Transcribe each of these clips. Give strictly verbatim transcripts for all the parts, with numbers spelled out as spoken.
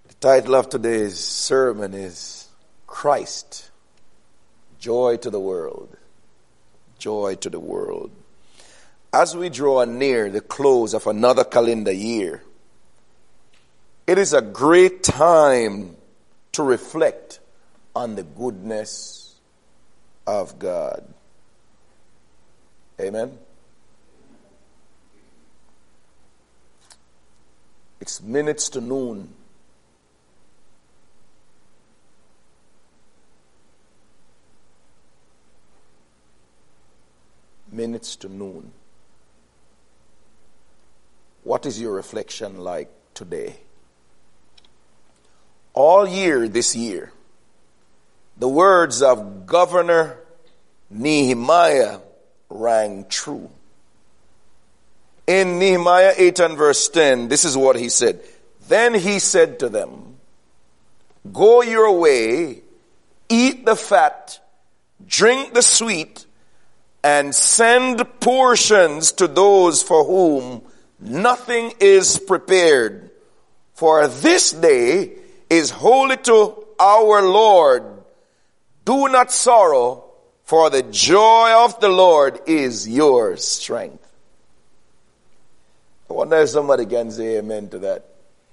The title of today's sermon is Christ, Joy to the World. Joy to the world. As we draw near the close of another calendar year, it is a great time to reflect on the goodness of God. Amen. It's minutes to noon. Minutes to noon. What is your reflection like today? All year this year, the words of Governor Nehemiah rang true. In Nehemiah eight and verse ten, this is what he said. Then he said to them, go your way, eat the fat, drink the sweet, and send portions to those for whom nothing is prepared. For this day is holy to our Lord. Do not sorrow, for the joy of the Lord is your strength. I wonder if somebody can say amen to that.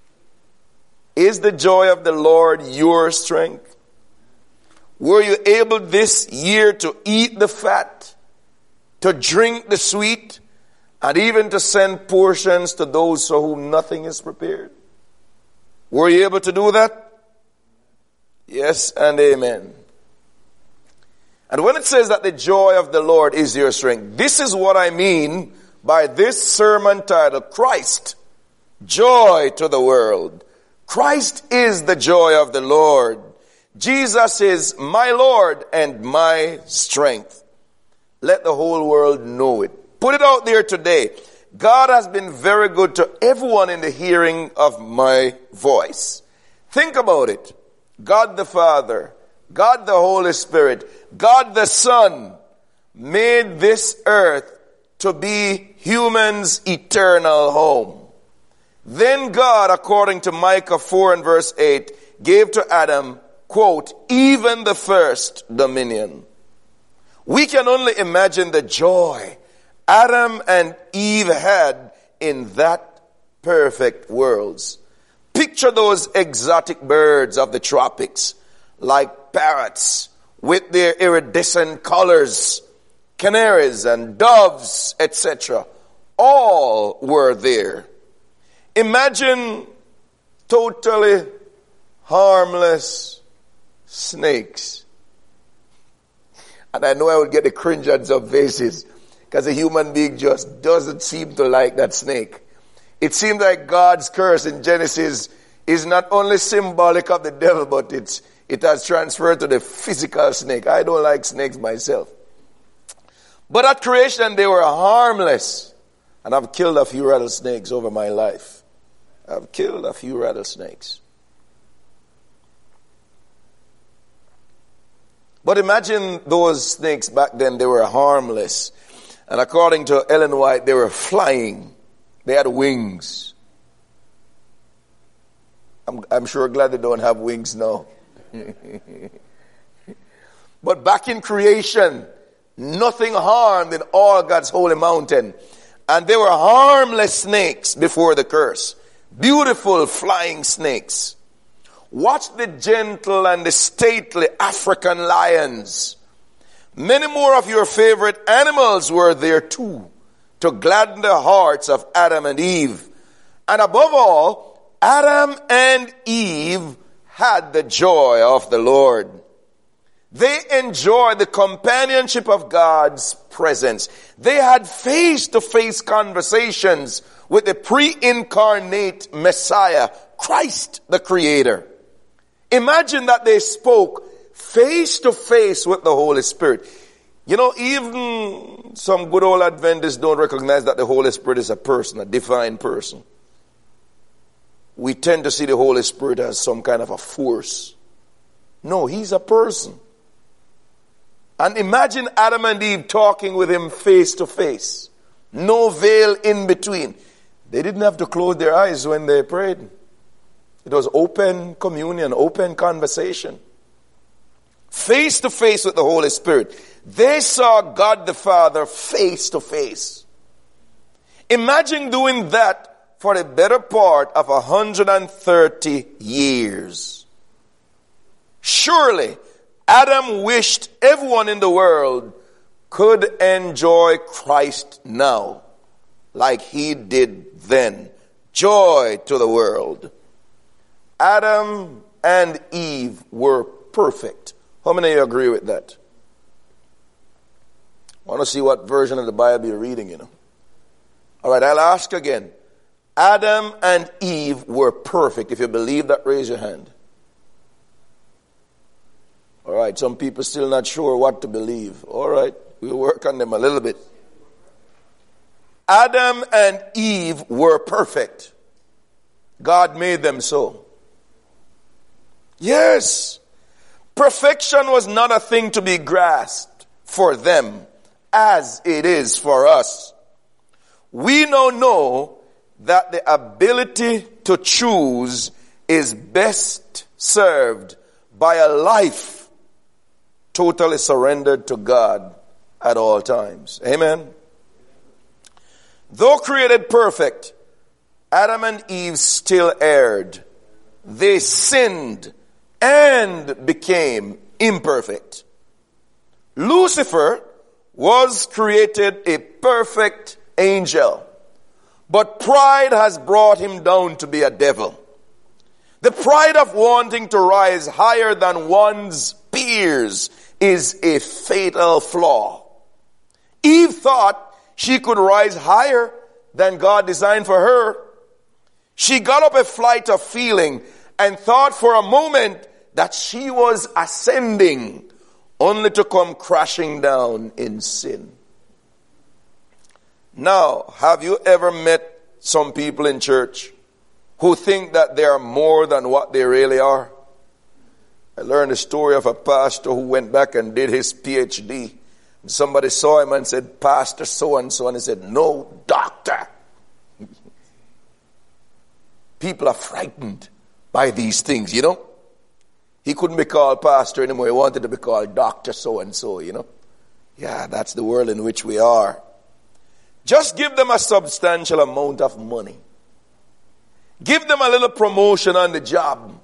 Is the joy of the Lord your strength? Were you able this year to eat the fat, to drink the sweet, and even to send portions to those for whom nothing is prepared? Were you able to do that? Yes and amen. And when it says that the joy of the Lord is your strength, this is what I mean by this sermon title, Christ, Joy to the World. Christ is the joy of the Lord. Jesus is my Lord and my strength. Let the whole world know it. Put it out there today. God has been very good to everyone in the hearing of my voice. Think about it. God the Father, God the Holy Spirit, God the Son made this earth to be humans' eternal home. Then God, according to Micah four and verse eight, gave to Adam, quote, even the first dominion. We can only imagine the joy Adam and Eve had in that perfect worlds. Picture those exotic birds of the tropics, like parrots with their iridescent colors, canaries and doves, et cetera. All were there. Imagine totally harmless snakes. And I know I would get the cringe on some faces because a human being just doesn't seem to like that snake. It seems like God's curse in Genesis is not only symbolic of the devil, but it's, it has transferred to the physical snake. I don't like snakes myself. But at creation, they were harmless. And I've killed a few rattlesnakes over my life. I've killed a few rattlesnakes. But imagine those snakes back then, they were harmless. And according to Ellen White, they were flying. They had wings. I'm, I'm sure glad they don't have wings now. But back in creation, nothing harmed in all God's holy mountain. And they were harmless snakes before the curse. Beautiful flying snakes. Watch the gentle and the stately African lions. Many more of your favorite animals were there too, to gladden the hearts of Adam and Eve. And above all, Adam and Eve had the joy of the Lord. They enjoyed the companionship of God's presence. They had face-to-face conversations with the pre-incarnate Messiah, Christ the Creator. Imagine that they spoke face-to-face with the Holy Spirit. You know, even some good old Adventists don't recognize that the Holy Spirit is a person, a divine person. We tend to see the Holy Spirit as some kind of a force. No, he's a person. And imagine Adam and Eve talking with him face to face. No veil in between. They didn't have to close their eyes when they prayed. It was open communion, open conversation. Face to face with the Holy Spirit. They saw God the Father face to face. Imagine doing that for the better part of one hundred thirty years. Surely, Adam wished everyone in the world could enjoy Christ now, like he did then. Joy to the world. Adam and Eve were perfect. How many of you agree with that? I want to see what version of the Bible you're reading, you know. All right, I'll ask again. Adam and Eve were perfect. If you believe that, raise your hand. All right, some people still not sure what to believe. All right, we'll work on them a little bit. Adam and Eve were perfect. God made them so. Yes. Perfection was not a thing to be grasped for them as it is for us. We now know that the ability to choose is best served by a life totally surrendered to God at all times. Amen. Though created perfect, Adam and Eve still erred. They sinned and became imperfect. Lucifer was created a perfect angel, but pride has brought him down to be a devil. The pride of wanting to rise higher than one's peers is a fatal flaw. Eve thought she could rise higher than God designed for her. She got up a flight of feeling and thought for a moment that she was ascending, only to come crashing down in sin. Now, have you ever met some people in church who think that they are more than what they really are? I learned a story of a pastor who went back and did his P H D. Somebody saw him and said, Pastor so-and-so, and he said, no, doctor. People are frightened by these things, you know. He couldn't be called pastor anymore. He wanted to be called doctor so-and-so, you know. Yeah, that's the world in which we are. Just give them a substantial amount of money. Give them a little promotion on the job.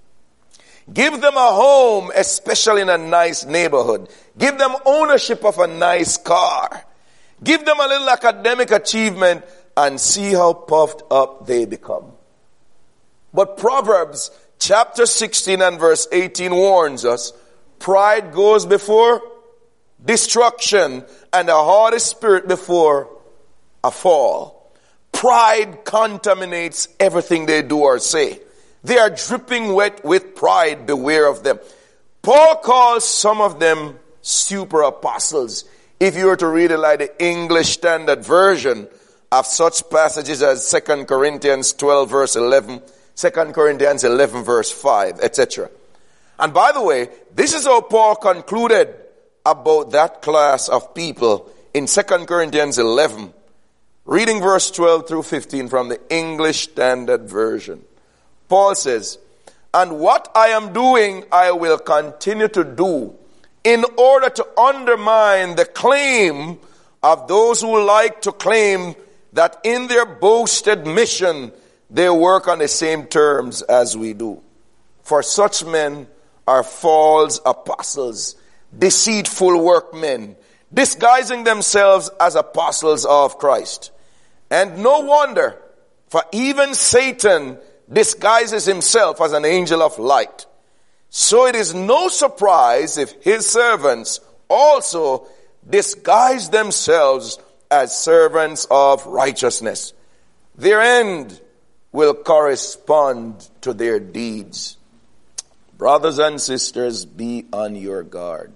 Give them a home, especially in a nice neighborhood. Give them ownership of a nice car. Give them a little academic achievement and see how puffed up they become. But Proverbs chapter sixteen and verse eighteen warns us, pride goes before destruction and a haughty spirit before a fall. Pride contaminates everything they do or say. They are dripping wet with pride. Beware of them. Paul calls some of them super apostles. If you were to read it like the English Standard Version of such passages as Second Corinthians twelve verse eleven, Second Corinthians eleven verse five, et cetera. And by the way, this is how Paul concluded about that class of people in Second Corinthians eleven. Reading verse twelve through fifteen from the English Standard Version. Paul says, and what I am doing, I will continue to do in order to undermine the claim of those who like to claim that in their boasted mission, they work on the same terms as we do. For such men are false apostles, deceitful workmen, disguising themselves as apostles of Christ. And no wonder, for even Satan disguises himself as an angel of light. So it is no surprise if his servants also disguise themselves as servants of righteousness. Their end will correspond to their deeds. Brothers and sisters, be on your guard.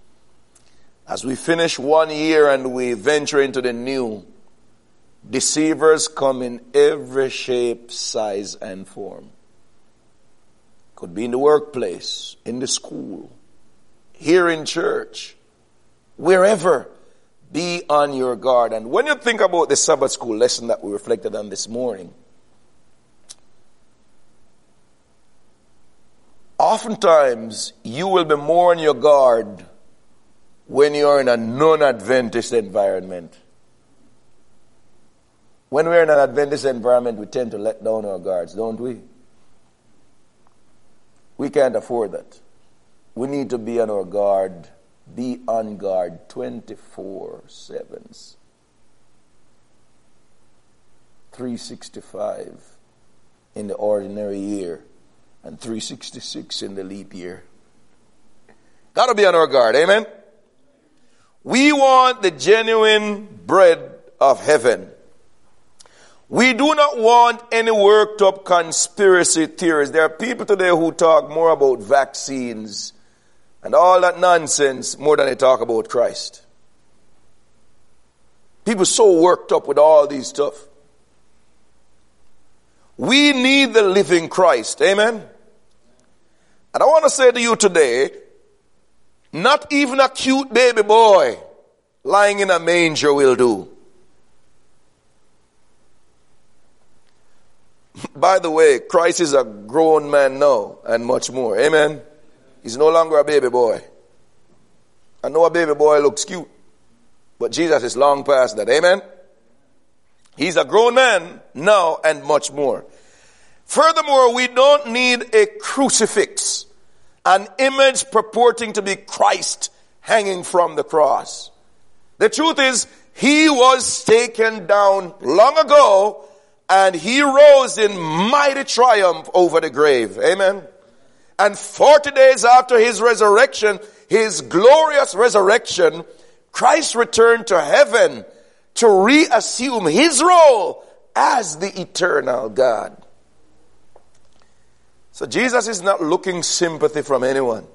As we finish one year and we venture into the new, deceivers come in every shape, size, and form. Could be in the workplace, in the school, here in church, wherever. Be on your guard. And when you think about the Sabbath school lesson that we reflected on this morning, Oftentimes, you will be more on your guard when you're in a non-Adventist environment. When we're in an Adventist environment, we tend to let down our guards, don't we? We can't afford that. We need to be on our guard, be on guard twenty-four seven. three sixty-five in the ordinary year and three sixty-six in the leap year. Got to be on our guard, amen? We want the genuine bread of heaven. We do not want any worked up conspiracy theories. There are people today who talk more about vaccines and all that nonsense more than they talk about Christ. People so worked up with all these stuff. We need the living Christ. Amen? And I want to say to you today, not even a cute baby boy lying in a manger will do. By the way, Christ is a grown man now and much more. Amen? He's no longer a baby boy. I know a baby boy looks cute, but Jesus is long past that. Amen? He's a grown man now and much more. Furthermore, we don't need a crucifix, an image purporting to be Christ hanging from the cross. The truth is, he was taken down long ago and he rose in mighty triumph over the grave. Amen. And forty days after his resurrection, his glorious resurrection, Christ returned to heaven to reassume his role as the eternal God. So Jesus is not looking sympathy from anyone.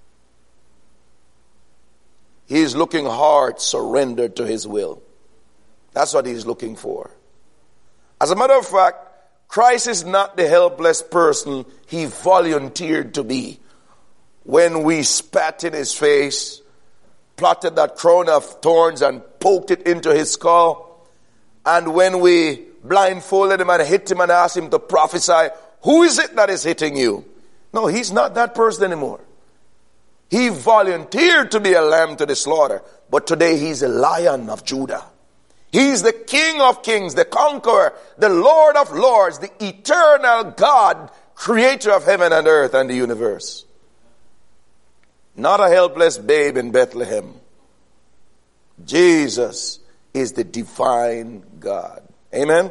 He is looking hard, surrendered to his will. That's what he's looking for. As a matter of fact, Christ is not the helpless person he volunteered to be. When we spat in his face, plotted that crown of thorns and poked it into his skull, and when we blindfolded him and hit him and asked him to prophesy, who is it that is hitting you? No, he's not that person anymore. He volunteered to be a lamb to the slaughter, but today he's a Lion of Judah. He's the King of kings, the conqueror, the Lord of lords, the eternal God, creator of heaven and earth and the universe. Not a helpless babe in Bethlehem. Jesus is the divine God. Amen?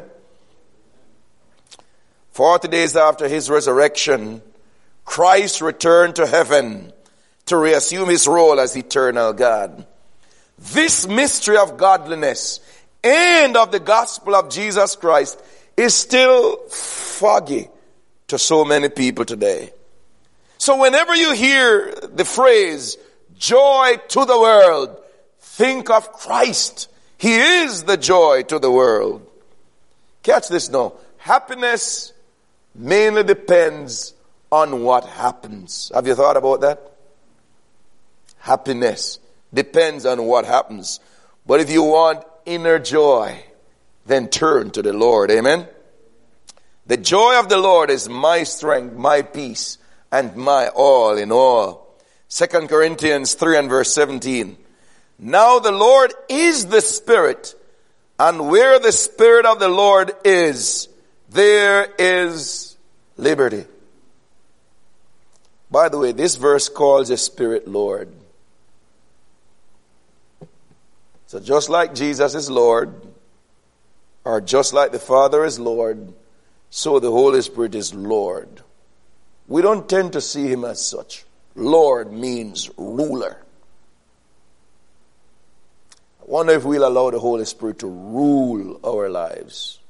Forty days after his resurrection, Christ returned to heaven to reassume his role as eternal God. This mystery of godliness and of the gospel of Jesus Christ is still foggy to so many people today. So whenever you hear the phrase, joy to the world, think of Christ. He is the joy to the world. Catch this now. Happiness mainly depends on what happens. Have you thought about that? Happiness depends on what happens. But if you want inner joy, then turn to the Lord. Amen? The joy of the Lord is my strength, my peace, and my all in all. Second Corinthians three and verse seventeen. Now the Lord is the Spirit, and where the Spirit of the Lord is, there is liberty. By the way, this verse calls the Spirit Lord. So just like Jesus is Lord, or just like the Father is Lord, so the Holy Spirit is Lord. We don't tend to see him as such. Lord means ruler. I wonder if we'll allow the Holy Spirit to rule our lives.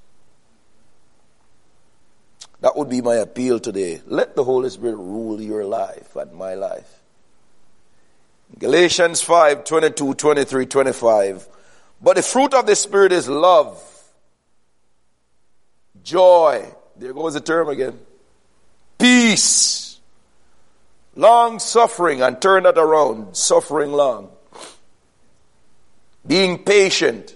That would be my appeal today. Let the Holy Spirit rule your life and my life. Galatians five, twenty-two, twenty-three, twenty-five. But the fruit of the Spirit is love, joy, there goes the term again, peace, long suffering, and turn that around, suffering long, being patient.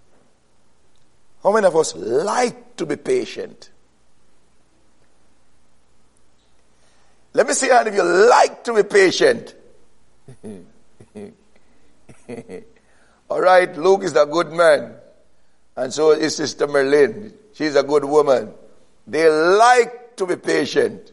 How many of us like to be patient? Let me see how if you like to be patient. All right, Luke is a good man. And so is Sister Merlin. She's a good woman. They like to be patient.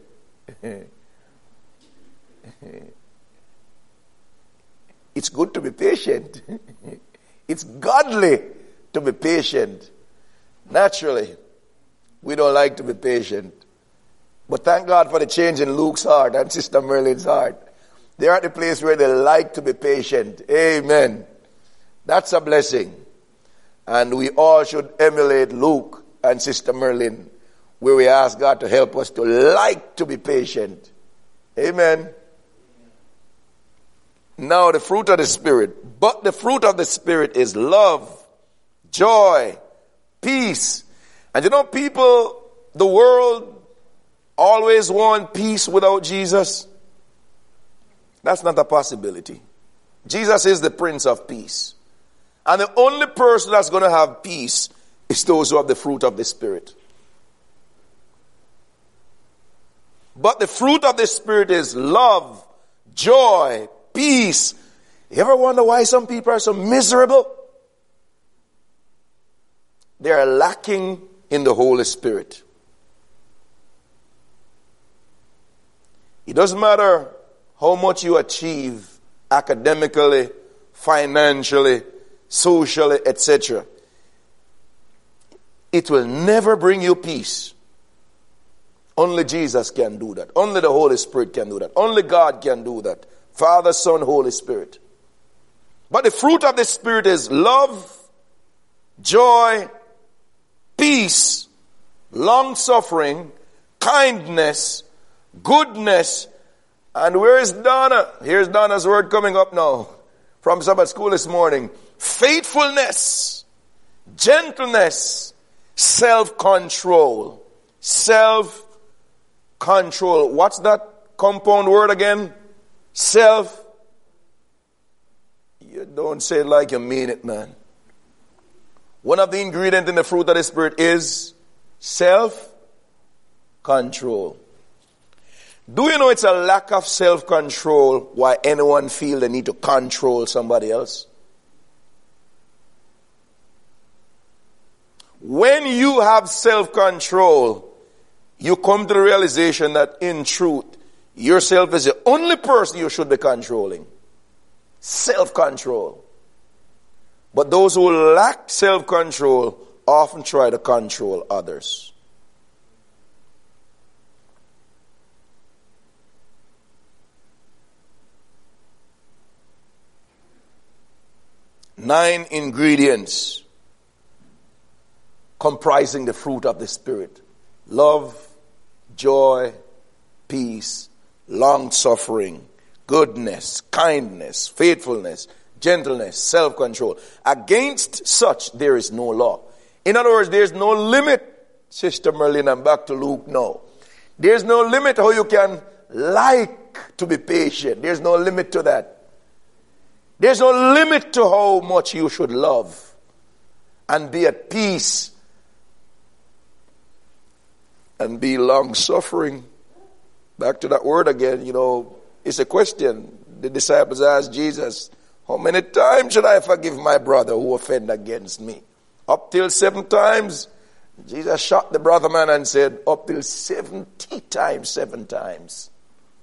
It's good to be patient. It's godly to be patient. Naturally, we don't like to be patient. But thank God for the change in Luke's heart and Sister Merlin's heart. They're at the place where they like to be patient. Amen. That's a blessing. And we all should emulate Luke and Sister Merlin, where we ask God to help us to like to be patient. Amen. Now the fruit of the Spirit. But the fruit of the Spirit is love, joy, peace. And you know, people, the world always want peace without Jesus. That's not a possibility. Jesus is the Prince of Peace. And the only person that's going to have peace is those who have the fruit of the Spirit. But the fruit of the Spirit is love, joy, peace. You ever wonder why some people are so miserable? They are lacking in the Holy Spirit. It doesn't matter how much you achieve academically, financially, socially, et cetera. It will never bring you peace. Only Jesus can do that. Only the Holy Spirit can do that. Only God can do that. Father, Son, Holy Spirit. But the fruit of the Spirit is love, joy, peace, long-suffering, kindness, goodness. And where is Donna? Here's Donna's word coming up now from Sabbath school this morning. Faithfulness, gentleness, self-control. Self-control. What's that compound word again? Self. You don't say it like you mean it, man. One of the ingredients in the fruit of the Spirit is self-control. Do you know it's a lack of self-control why anyone feel they need to control somebody else? When you have self-control, you come to the realization that in truth, yourself is the only person you should be controlling. Self-control. But those who lack self-control often try to control others. Nine ingredients comprising the fruit of the Spirit. Love, joy, peace, long-suffering, goodness, kindness, faithfulness, gentleness, self-control. Against such there is no law. In other words, there's no limit, Sister Merlin, and back to Luke now. There's no limit how you can like to be patient. There's no limit to that. There's no limit to how much you should love and be at peace and be long-suffering. Back to that word again, you know, it's a question. The disciples asked Jesus, how many times should I forgive my brother who offend against me? Up till seven times? Jesus shot the brother man and said, up till seventy times, seven times.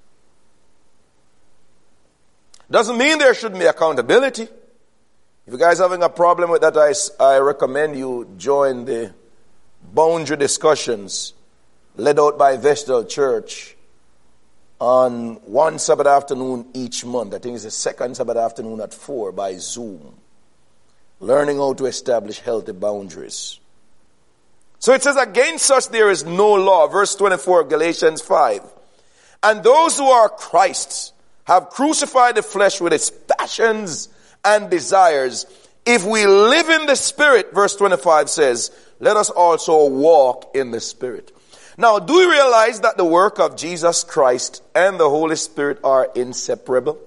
Doesn't mean there shouldn't be accountability. If you guys are having a problem with that, I, I recommend you join the boundary discussions led out by Vestal Church on one Sabbath afternoon each month. I think it's the second Sabbath afternoon at four by Zoom. Learning how to establish healthy boundaries. So it says, against such there is no law. Verse twenty-four of Galatians five. And those who are Christ's have crucified the flesh with its passions and desires. If we live in the Spirit, verse twenty-five says, let us also walk in the Spirit. Now, do you realize that the work of Jesus Christ and the Holy Spirit are inseparable?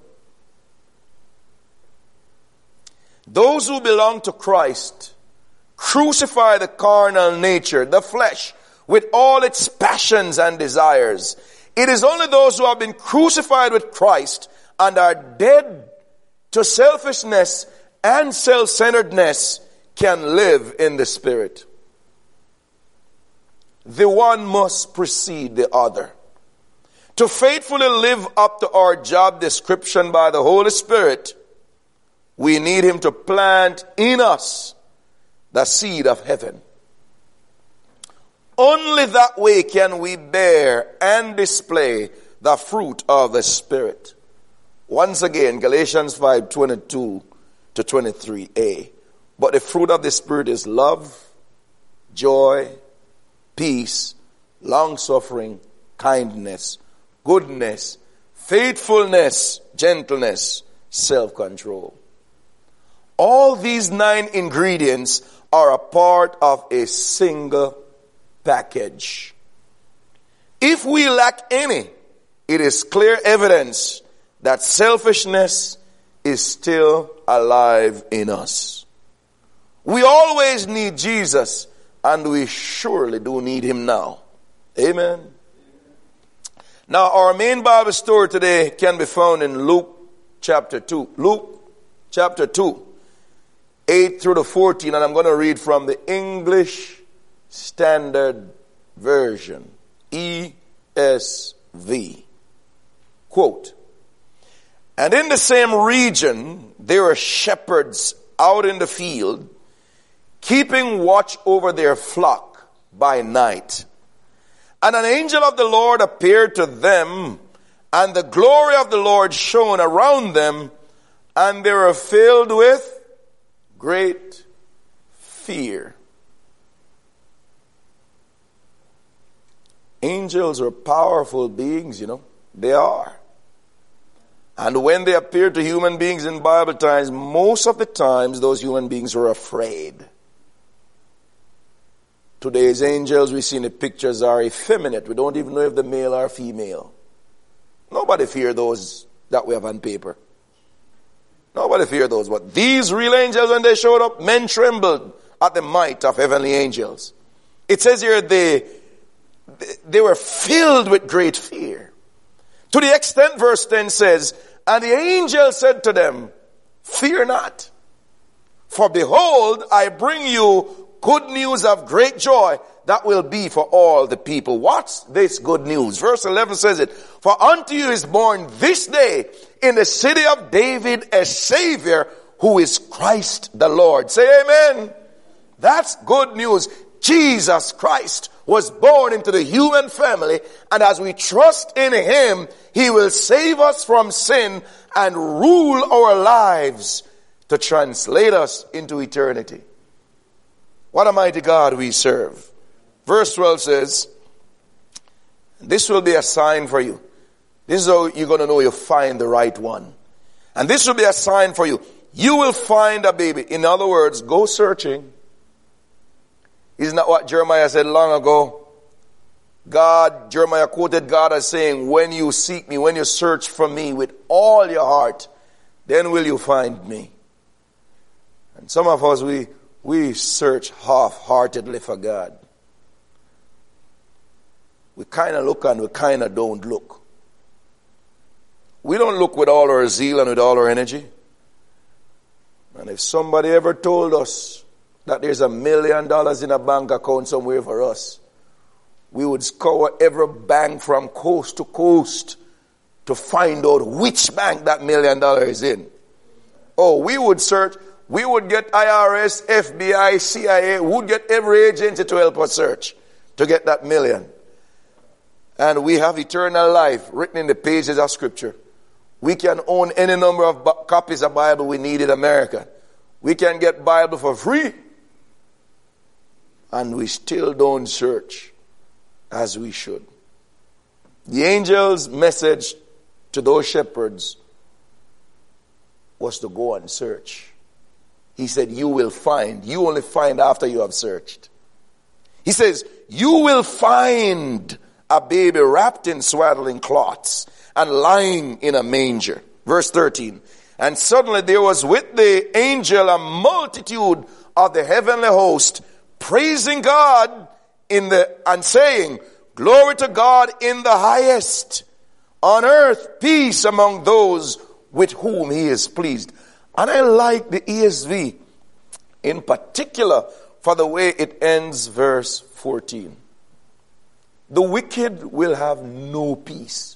Those who belong to Christ crucify the carnal nature, the flesh, with all its passions and desires. It is only those who have been crucified with Christ and are dead to selfishness and self-centeredness can live in the Spirit. The one must precede the other. To faithfully live up to our job description by the Holy Spirit, we need Him to plant in us the seed of heaven. Only that way can we bear and display the fruit of the Spirit. Once again, Galatians five twenty-two to twenty-three a. But the fruit of the Spirit is love, joy, peace, long-suffering, kindness, goodness, faithfulness, gentleness, self-control. All these nine ingredients are a part of a single package. If we lack any, it is clear evidence that selfishness is still alive in us. We always need Jesus, and we surely do need Him now. Amen. Now, our main Bible story today can be found in Luke chapter two. Luke chapter two, eight through to fourteen, and I'm going to read from the English Standard Version, E S V. Quote, "And in the same region there were shepherds out in the field, keeping watch over their flock by night. And an angel of the Lord appeared to them, and the glory of the Lord shone around them, and they were filled with great fear." Angels are powerful beings, you know. They are. And when they appear to human beings in Bible times, most of the times those human beings were afraid. Today's angels we see in the pictures are effeminate. We don't even know if they're male or female. Nobody fear those that we have on paper. Nobody fear those. But these real angels, when they showed up, men trembled at the might of heavenly angels. It says here they, they were filled with great fear. To the extent, verse ten says, "And the angel said to them, Fear not, for behold, I bring you good news of great joy that will be for all the people." What's this good news? Verse eleven says it. "For unto you is born this day in the city of David a Savior, who is Christ the Lord." Say amen. That's good news. Jesus Christ was born into the human family, and as we trust in Him, He will save us from sin and rule our lives to translate us into eternity. What a mighty God we serve. Verse twelve says, "This will be a sign for you." This is how you're going to know you find the right one. "And this will be a sign for you. You will find a baby." In other words, go searching. Isn't that what Jeremiah said long ago? God, Jeremiah quoted God as saying, "When you seek me, when you search for me with all your heart, then will you find me." And some of us, we We search half-heartedly for God. We kind of look and we kind of don't look. We don't look with all our zeal and with all our energy. And if somebody ever told us that there's a million dollars in a bank account somewhere for us, we would scour every bank from coast to coast to find out which bank that million dollars is in. Oh, we would search. We would get I R S, F B I, C I A, we would get every agency to help us search to get that million. And we have eternal life written in the pages of Scripture. We can own any number of b- copies of Bible we need in America. We can get Bible for free. And we still don't search as we should. The angel's message to those shepherds was to go and search. He said, you will find. You only find after you have searched. He says, you will find a baby wrapped in swaddling cloths and lying in a manger. Verse thirteen. And suddenly there was with the angel a multitude of the heavenly host praising God in the and saying, Glory to God in the highest. On earth, peace among those with whom he is pleased. And I like the E S V in particular for the way it ends verse fourteen. The wicked will have no peace.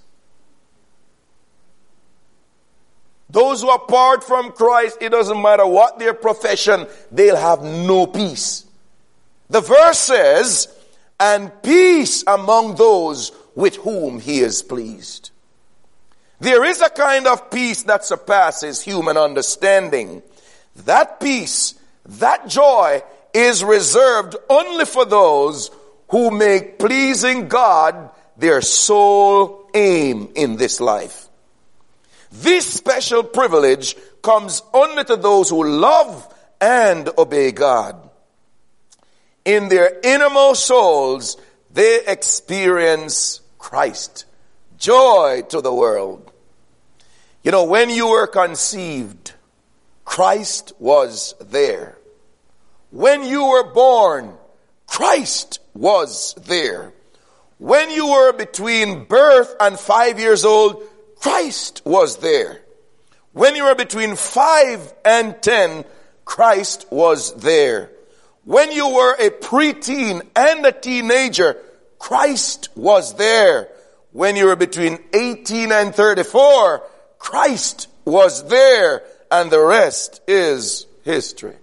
Those who are apart from Christ, it doesn't matter what their profession, they'll have no peace. The verse says, and peace among those with whom he is pleased. There is a kind of peace that surpasses human understanding. That peace, that joy is reserved only for those who make pleasing God their sole aim in this life. This special privilege comes only to those who love and obey God. In their innermost souls, they experience Christ. Joy to the world. You know, when you were conceived, Christ was there. When you were born, Christ was there. When you were between birth and five years old, Christ was there. When you were between five and ten, Christ was there. When you were a preteen and a teenager, Christ was there. When you were between eighteen and thirty-four, Christ was there. And the rest is history.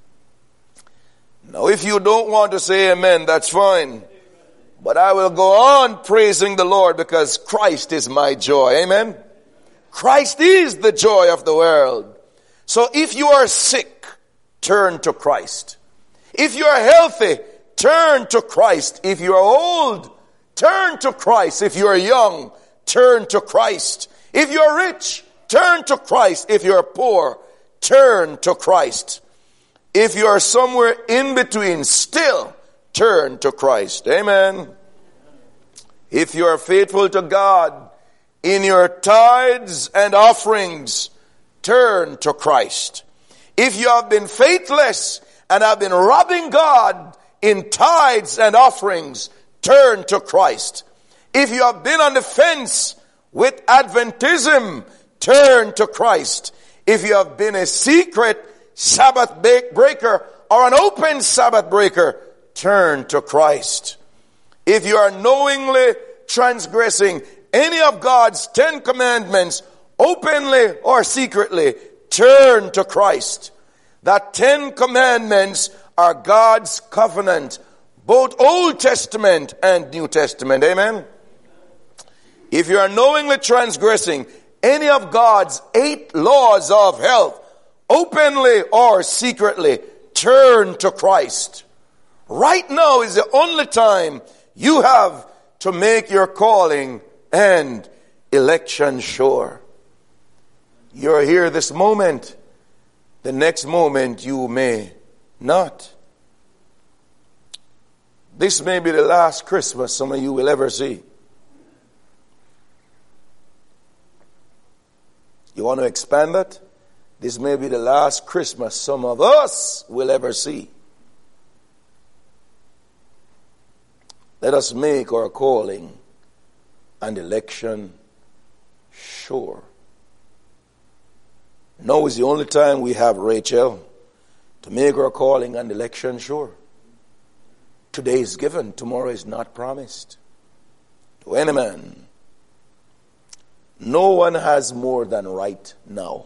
Now, if you don't want to say amen, that's fine. But I will go on praising the Lord because Christ is my joy. Amen? Christ is the joy of the world. So if you are sick, turn to Christ. If you are healthy, turn to Christ. If you are old, turn to Christ. If you are young, turn to Christ. If you are rich, turn to Christ. If you are poor, turn to Christ. If you are somewhere in between, still turn to Christ. Amen. If you are faithful to God in your tithes and offerings, turn to Christ. If you have been faithless and have been robbing God in tithes and offerings, turn to Christ. If you have been on the fence with Adventism, turn to Christ. If you have been a secret Sabbath breaker or an open Sabbath breaker, turn to Christ. If you are knowingly transgressing any of God's Ten Commandments, openly or secretly, turn to Christ. The Ten Commandments are God's covenant, both Old Testament and New Testament. Amen? If you are knowingly transgressing any of God's eight laws of health, openly or secretly, turn to Christ. Right now is the only time you have to make your calling and election sure. You're here this moment. The next moment you may not. This may be the last Christmas some of you will ever see. You want to expand that? This may be the last Christmas some of us will ever see. Let us make our calling and election sure. Now is the only time we have, Rachel, to make our calling and election sure. Today is given, tomorrow is not promised to any man. No one has more than right now.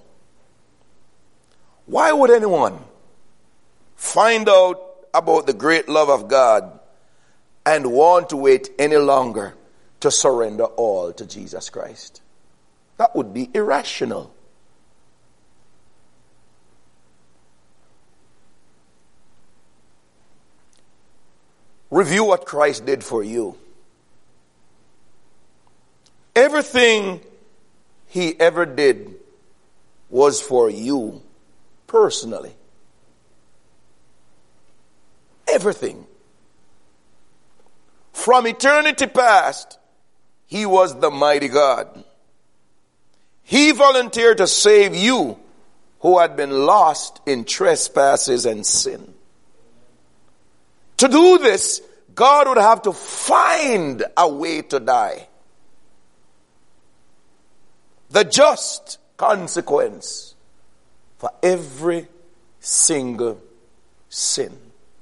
Why would anyone find out about the great love of God and want to wait any longer to surrender all to Jesus Christ? That would be irrational. Review what Christ did for you. Everything he ever did was for you personally. Everything. From eternity past, he was the mighty God. He volunteered to save you who had been lost in trespasses and sin. To do this, God would have to find a way to die. The just consequence for every single sin.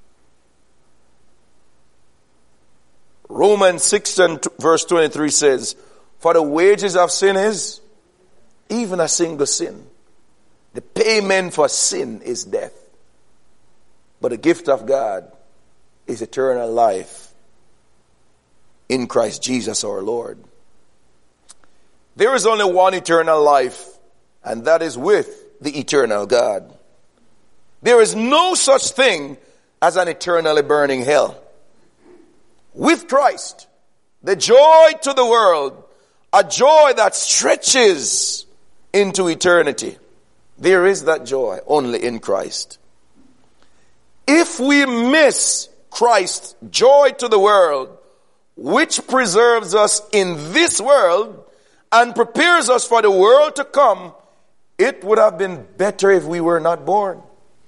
Romans six and verse twenty-three says, for the wages of sin is even a single sin. The payment for sin is death. But the gift of God is eternal life in Christ Jesus our Lord. There is only one eternal life, and that is with the eternal God. There is no such thing as an eternally burning hell. With Christ, the joy to the world, a joy that stretches into eternity. There is that joy only in Christ. If we miss Christ's joy to the world, which preserves us in this world and prepares us for the world to come, it would have been better if we were not born.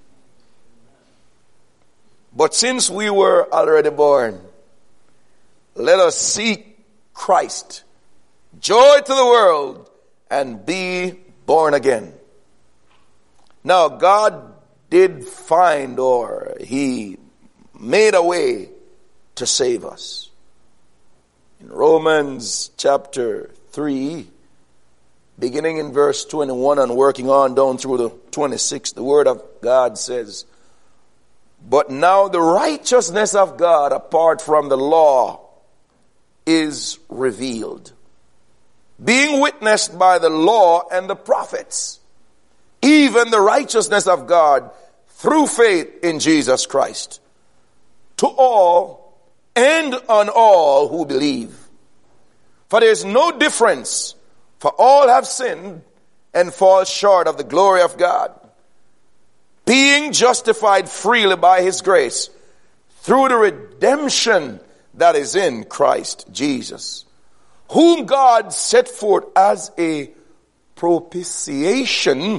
But since we were already born, let us seek Christ, joy to the world, and be born again. Now, God did find, or he made a way to save us. In Romans chapter three, beginning in verse twenty-one and working on down through the twenty-sixth, the word of God says, but now the righteousness of God apart from the law is revealed, being witnessed by the law and the prophets, even the righteousness of God through faith in Jesus Christ, to all and on all who believe. For there is no difference, for all have sinned and fall short of the glory of God, being justified freely by his grace through the redemption that is in Christ Jesus, whom God set forth as a propitiation,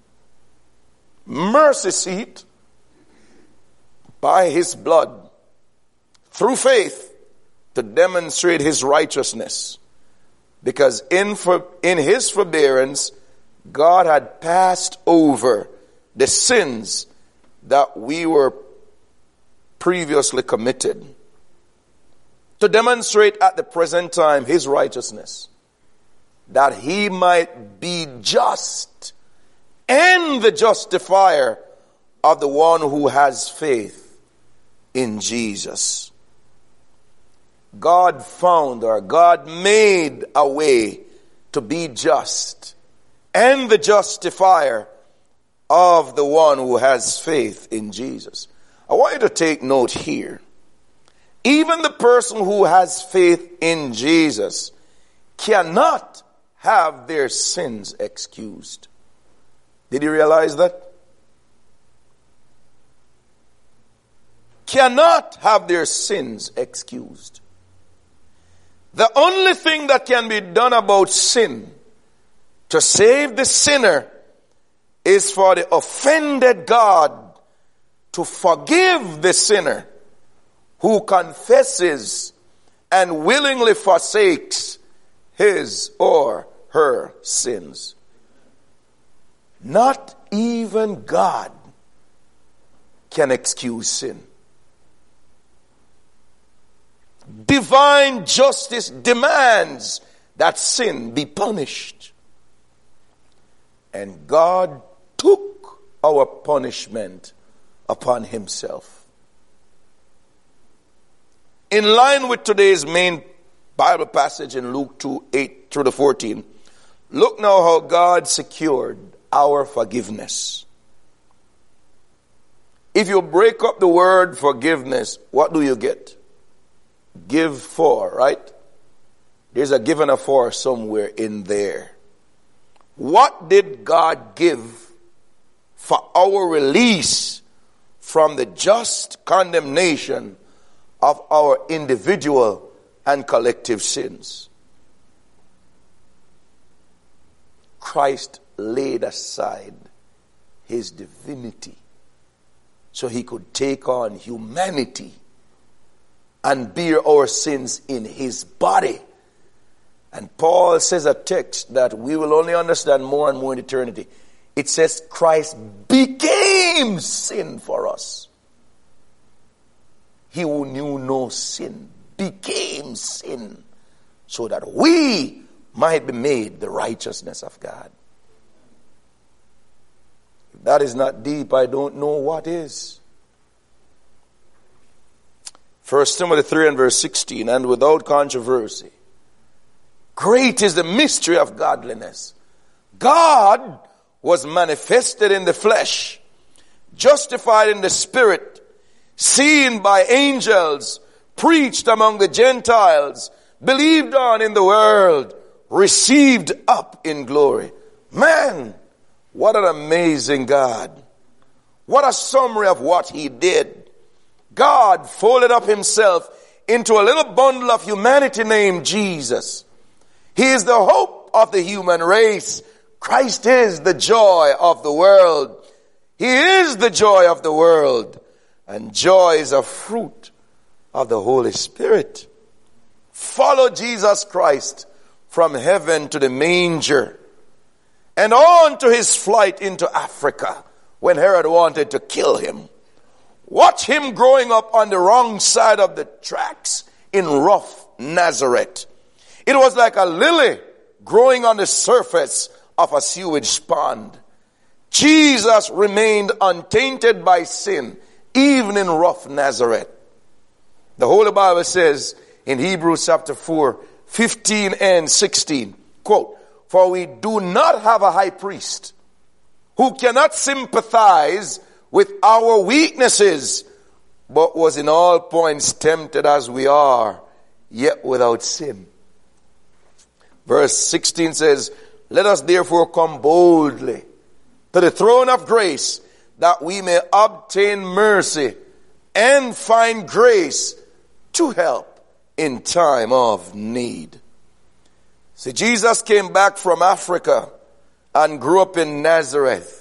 mercy seat, by his blood, through faith, to demonstrate his righteousness. Because in for, in his forbearance, God had passed over the sins that we were previously committed, to demonstrate at the present time his righteousness, that he might be just and the justifier of the one who has faith in Jesus. God found, or God made a way to be just and the justifier of the one who has faith in Jesus. I want you to take note here. Even the person who has faith in Jesus cannot have their sins excused. Did you realize that? Cannot have their sins excused. The only thing that can be done about sin to save the sinner is for the offended God to forgive the sinner who confesses and willingly forsakes his or her sins. Not even God can excuse sin. Divine justice demands that sin be punished. And God took our punishment upon himself. In line with today's main Bible passage in Luke two, eight through the fourteen, look now how God secured our forgiveness. If you break up the word forgiveness, what do you get? Give for, right? There's a give and a for somewhere in there. What did God give for our release from the just condemnation of our individual and collective sins? Christ laid aside his divinity so he could take on humanity and bear our sins in his body. And Paul says a text that we will only understand more and more in eternity. It says Christ became sin for us. He who knew no sin became sin so that we might be made the righteousness of God. If that is not deep, I don't know what is. First Timothy three and verse sixteen, and without controversy, great is the mystery of godliness. God was manifested in the flesh, justified in the spirit, seen by angels, preached among the Gentiles, believed on in the world, received up in glory. Man, what an amazing God. What a summary of what he did. God folded up himself into a little bundle of humanity named Jesus. He is the hope of the human race. Christ is the joy of the world. He is the joy of the world. And joy is a fruit of the Holy Spirit. Follow Jesus Christ from heaven to the manger and on to his flight into Africa when Herod wanted to kill him. Watch him growing up on the wrong side of the tracks in rough Nazareth. It was like a lily growing on the surface of a sewage pond. Jesus remained untainted by sin, even in rough Nazareth. The Holy Bible says in Hebrews chapter four, fifteen and sixteen, quote, for we do not have a high priest who cannot sympathize with our weaknesses, but was in all points tempted as we are, yet without sin. Verse sixteen says, let us therefore come boldly to the throne of grace, that we may obtain mercy and find grace to help in time of need. See, Jesus came back from Africa and grew up in Nazareth.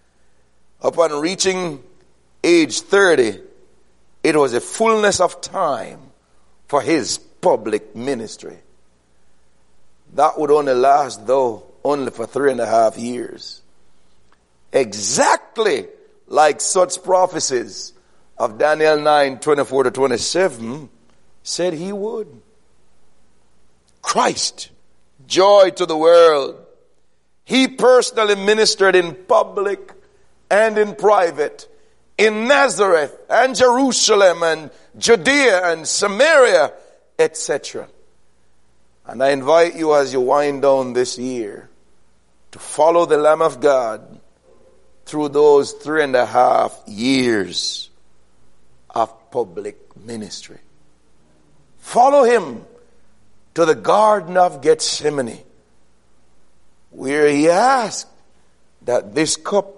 Upon reaching age thirty, it was a fullness of time for his public ministry. That would only last, though, only for three and a half years. Exactly like such prophecies of Daniel nine, twenty-four to twenty-seven said he would. Christ, joy to the world. He personally ministered in public and in private, in Nazareth and Jerusalem and Judea and Samaria, et cetera. And I invite you as you wind down this year to follow the Lamb of God through those three and a half years of public ministry. Follow him to the Garden of Gethsemane, where he asked that this cup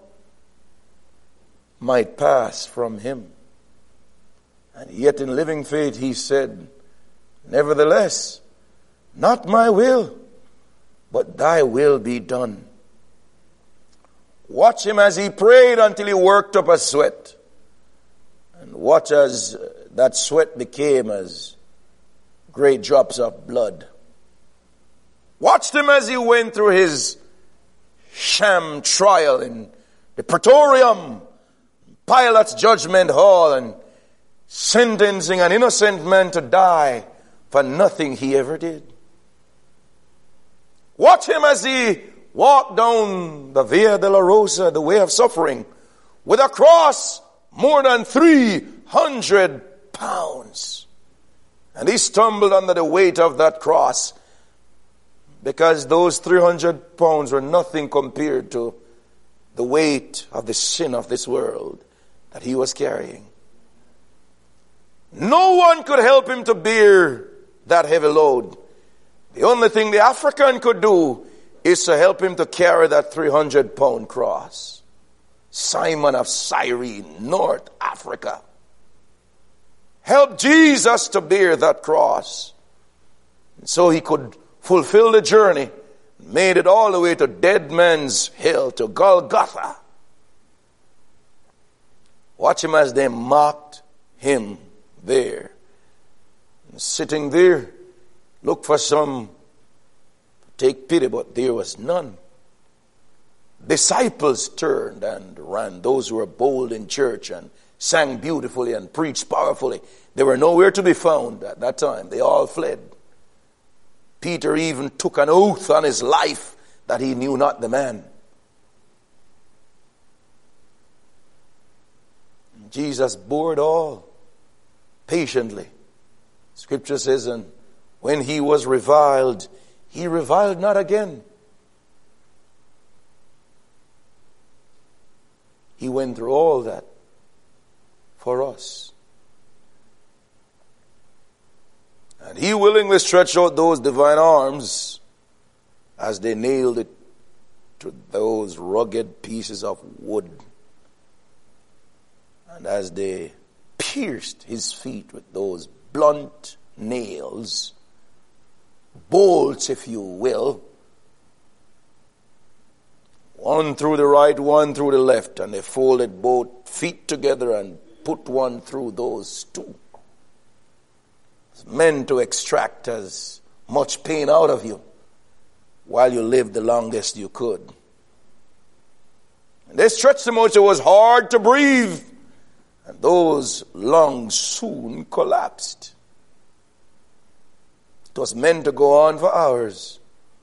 might pass from him. And yet in living faith he said, nevertheless, not my will, but thy will be done. Watch him as he prayed until he worked up a sweat. And watch as that sweat became as great drops of blood. Watched him as he went through his sham trial in the Praetorium, Pilate's judgment hall, and sentencing an innocent man to die for nothing he ever did. Watch him as he walked down the Via Dolorosa, the way of suffering, with a cross more than three hundred pounds. And he stumbled under the weight of that cross, because those three hundred pounds were nothing compared to the weight of the sin of this world that he was carrying. No one could help him to bear that heavy load. The only thing the African could do is to help him to carry that three hundred pound cross. Simon of Cyrene, North Africa, helped Jesus to bear that cross. And so he could fulfill the journey, made it all the way to Dead Man's Hill, to Golgotha. Watch him as they mocked him there. Sitting there, look for some, take pity, but there was none. Disciples turned and ran. Those who were bold in church and sang beautifully and preached powerfully, they were nowhere to be found at that time. They all fled. Peter even took an oath on his life that he knew not the man. Jesus bore it all patiently. Scripture says, and when he was reviled, he reviled not again. He went through all that for us. And he willingly stretched out those divine arms as they nailed it to those rugged pieces of wood. And as they pierced his feet with those blunt nails, bolts, if you will, one through the right, one through the left, and they folded both feet together and put one through those two. It's meant to extract as much pain out of you while you lived the longest you could. And they stretched so much it was hard to breathe, and those lungs soon collapsed. It was meant to go on for hours.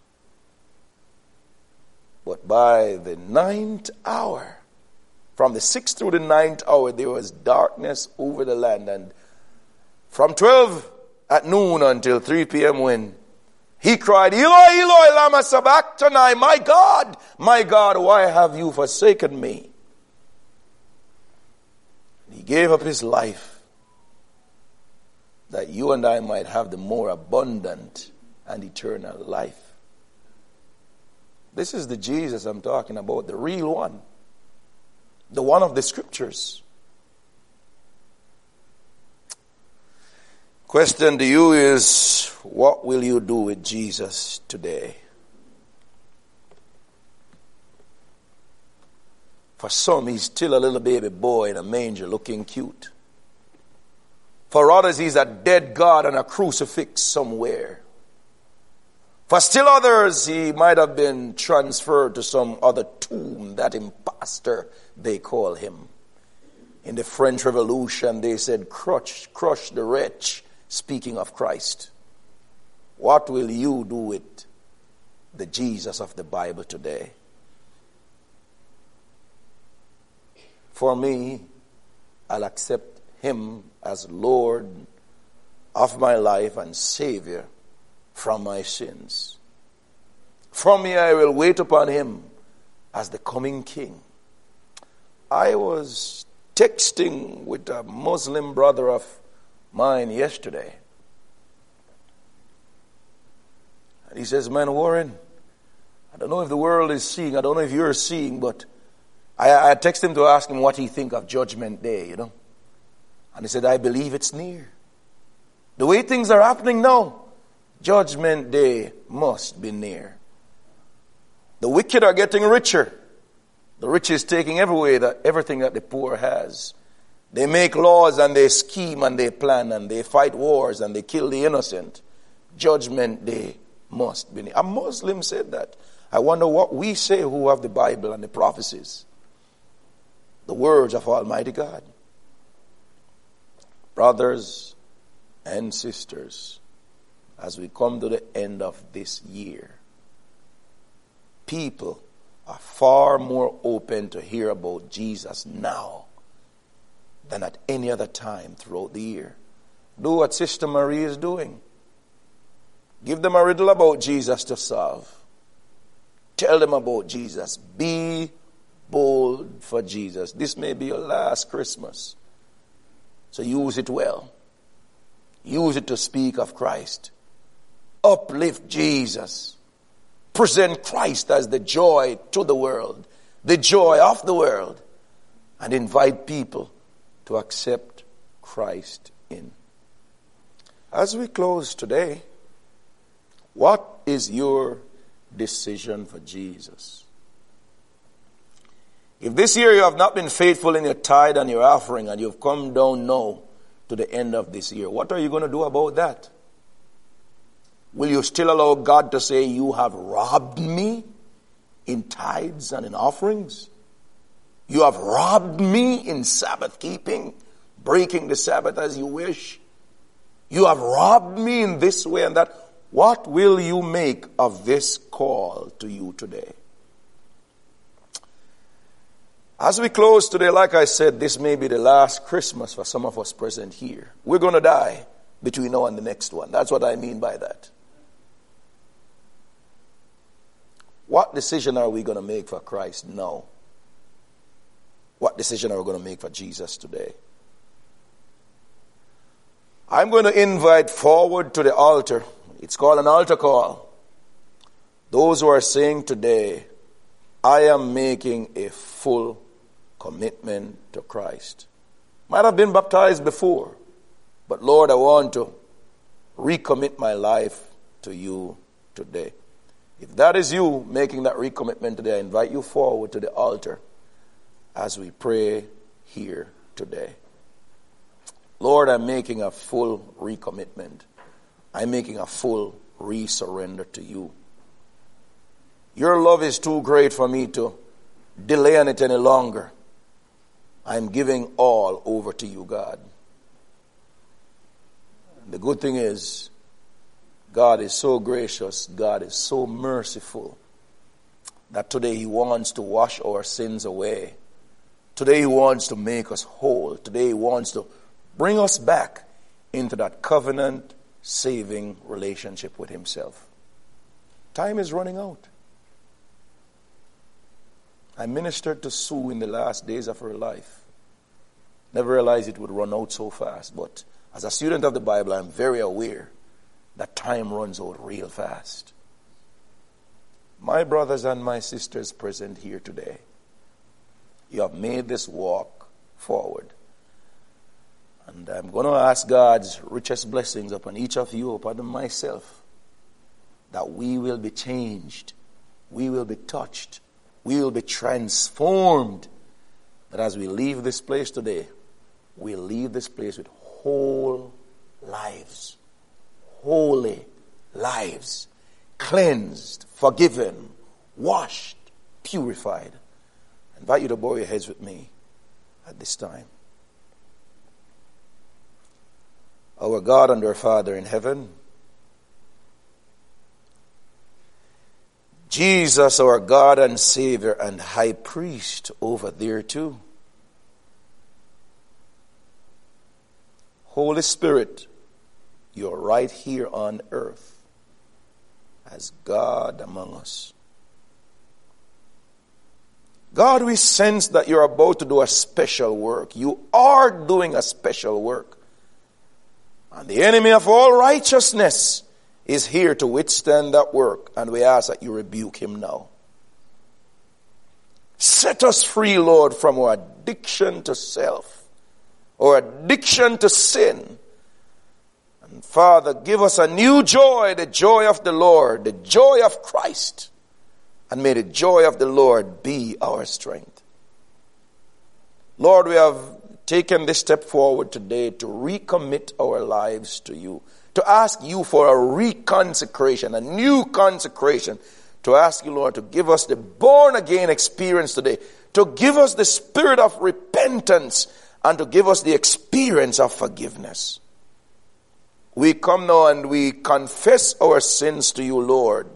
But by the ninth hour, from the sixth through the ninth hour, there was darkness over the land. And from twelve at noon until three p.m. when he cried, Eloi, Eloi, lama sabachthani, my God, my God, why have you forsaken me? He gave up his life that you and I might have the more abundant and eternal life. This is the Jesus I'm talking about, the real one, the one of the scriptures. Question to you is, what will you do with Jesus today? For some, he's still a little baby boy in a manger looking cute. For others, he's a dead God on a crucifix somewhere. For still others, he might have been transferred to some other tomb, that impostor they call him. In the French Revolution, they said, crush, crush the wretch, speaking of Christ. What will you do with the Jesus of the Bible today? For me, I'll accept him as Lord of my life and Savior from my sins. From me, I will wait upon him as the coming King. I was texting with a Muslim brother of mine yesterday. And he says, man, Warren, I don't know if the world is seeing, I don't know if you're seeing, but I, I texted him to ask him what he think of Judgment Day, you know. And he said, I believe it's near. The way things are happening now, Judgment Day must be near. The wicked are getting richer. The rich is taking everywhere that everything that the poor has. They make laws and they scheme and they plan and they fight wars and they kill the innocent. Judgment Day must be near. A Muslim said that. I wonder what we say who have the Bible and the prophecies. The words of Almighty God. Brothers and sisters, as we come to the end of this year, people are far more open to hear about Jesus now than at any other time throughout the year. Do what Sister Marie is doing. Give them a riddle about Jesus to solve. Tell them about Jesus. Be bold for Jesus. This may be your last Christmas. So use it well. Use it to speak of Christ. Uplift Jesus. Present Christ as the joy to the world, the joy of the world, and invite people to accept Christ in. As we close today, what is your decision for Jesus? If this year you have not been faithful in your tithe and your offering and you've come down now to the end of this year. What are you going to do about that? Will you still allow God to say, you have robbed me in tithes and in offerings? You have robbed me in Sabbath keeping, breaking the Sabbath as you wish. You have robbed me in this way and that. What will you make of this call to you today? As we close today, like I said, this may be the last Christmas for some of us present here. We're going to die between now and the next one. That's what I mean by that. What decision are we going to make for Christ now? What decision are we going to make for Jesus today? I'm going to invite forward to the altar. It's called an altar call. Those who are saying today, I am making a full commitment to Christ. Might have been baptized before, but Lord, I want to recommit my life to you today. If that is you making that recommitment today, I invite you forward to the altar as we pray here today. Lord, I'm making a full recommitment. I'm making a full re-surrender to you. Your love is too great for me to delay on it any longer. I'm giving all over to you, God. And the good thing is, God is so gracious, God is so merciful, that today He wants to wash our sins away. Today He wants to make us whole. Today He wants to bring us back into that covenant-saving relationship with Himself. Time is running out. I ministered to Sue in the last days of her life. Never realized it would run out so fast, but as a student of the Bible, I'm very aware that time runs out real fast. My brothers and my sisters present here today, you have made this walk forward. And I'm going to ask God's richest blessings upon each of you, upon myself, that we will be changed, we will be touched, we will be transformed, that as we leave this place today, we'll leave this place with whole lives, holy lives, cleansed, forgiven, washed, purified. I invite you to bow your heads with me at this time. Our God and our Father in heaven, Jesus, our God and Savior and High Priest over there too. Holy Spirit, you're right here on earth as God among us. God, we sense that you're about to do a special work. You are doing a special work. And the enemy of all righteousness is here to withstand that work. And we ask that you rebuke him now. Set us free, Lord, from our addiction to self, or addiction to sin. And Father, give us a new joy, the joy of the Lord, the joy of Christ. And may the joy of the Lord be our strength. Lord, we have taken this step forward today to recommit our lives to you, to ask you for a reconsecration, a new consecration, to ask you, Lord, to give us the born-again experience today, to give us the spirit of repentance, and to give us the experience of forgiveness. We come now and we confess our sins to you, Lord.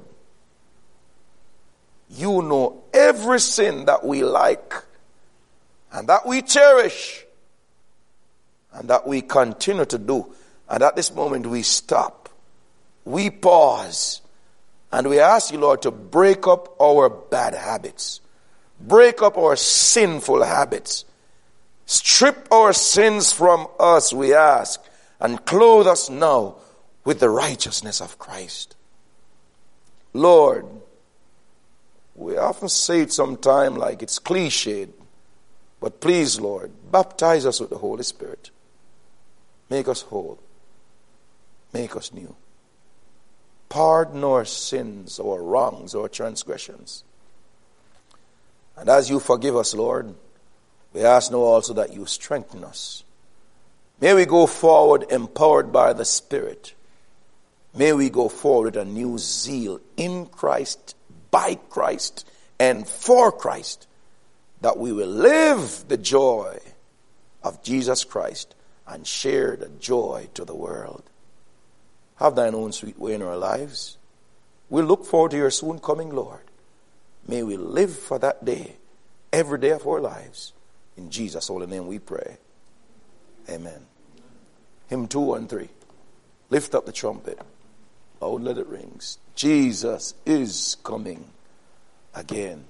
You know every sin that we like and that we cherish and that we continue to do. And at this moment we stop. We pause. And we ask you, Lord, to break up our bad habits. Break up our sinful habits. Strip our sins from us, we ask, and clothe us now with the righteousness of Christ. Lord, we often say it sometime like it's cliched, but please, Lord, baptize us with the Holy Spirit. Make us whole. Make us new. Pardon our sins, our wrongs, our transgressions. And as you forgive us, Lord, we ask now also that you strengthen us. May we go forward empowered by the Spirit. May we go forward with a new zeal in Christ, by Christ, and for Christ, that we will live the joy of Jesus Christ and share the joy to the world. Have thine own sweet way in our lives. We look forward to your soon coming, Lord. May we live for that day, every day of our lives. In Jesus' holy name we pray. Amen. Hymn two one three. Lift up the trumpet. Oh, let it ring. Jesus is coming again.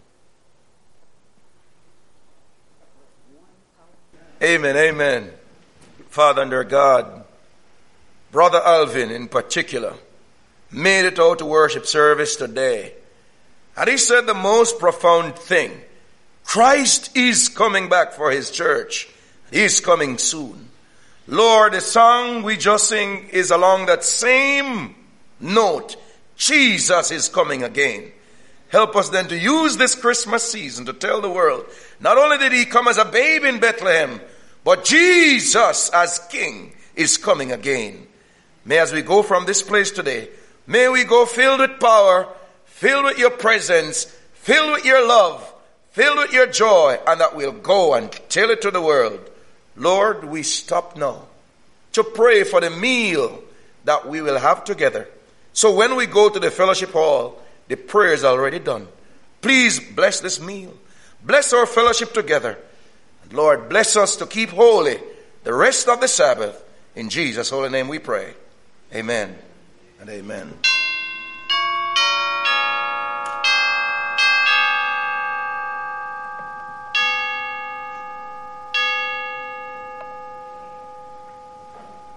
Amen, amen. Father and our God, Brother Alvin in particular, made it out to worship service today. And he said the most profound thing. Christ is coming back for his church. He is coming soon. Lord, the song we just sing is along that same note. Jesus is coming again. Help us then to use this Christmas season to tell the world, not only did he come as a babe in Bethlehem, but Jesus as King is coming again. May as we go from this place today, may we go filled with power, filled with your presence, filled with your love, filled with your joy, and that we'll go and tell it to the world. Lord, we stop now to pray for the meal that we will have together. So when we go to the fellowship hall, the prayer is already done. Please bless this meal. Bless our fellowship together. And Lord, bless us to keep holy the rest of the Sabbath. In Jesus' holy name we pray. Amen and amen.